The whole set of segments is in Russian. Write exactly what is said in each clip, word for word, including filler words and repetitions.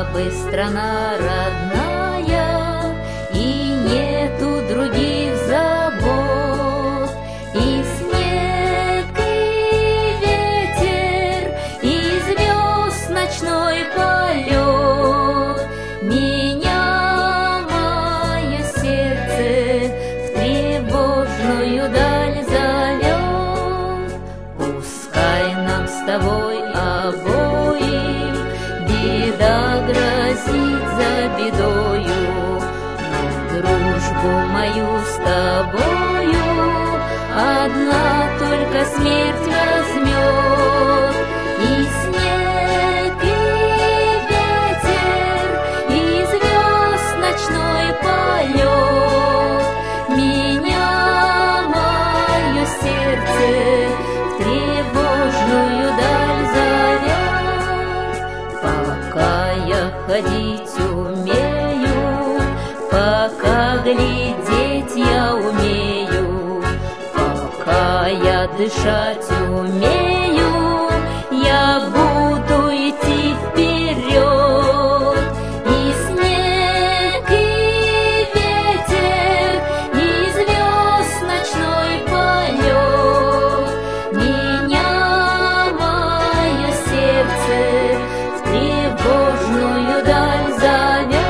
бы страна родная, и нету других забот, и снег, и ветер, и звезд ночной полет. Меня мое сердце в тревожную даль зовет. Пускай нам с тобой обоим беда грозит за бедою, но дружбу мою с тобою одна только смерть возьмет. И снег, и ветер, и звезд ночной полет. Меня мое сердце в тревожную даль зовет. Пока я ходить умею, пока глядеть я умею, пока я дышать умею, я буду идти вперед. И снег, и ветер, и звезд ночной полет. Меня мое сердце в тревожную даль зовет.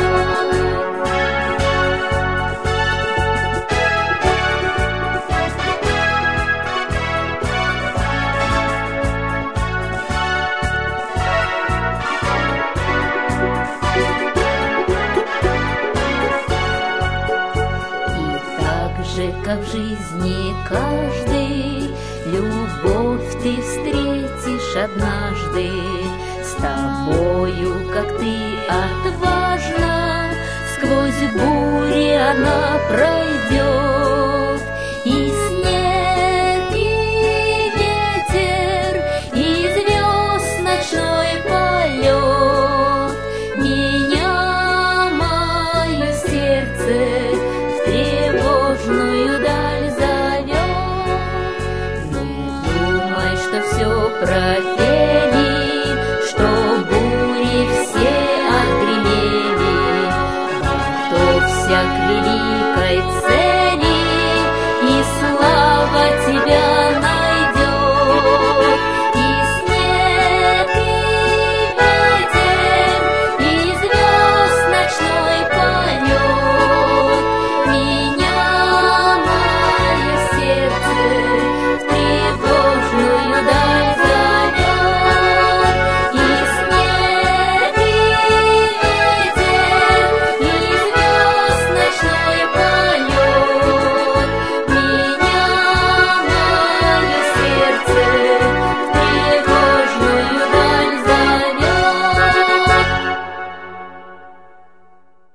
Как в жизни каждый, любовь ты встретишь однажды. С тобою, как ты отважна, сквозь бури она пройдет.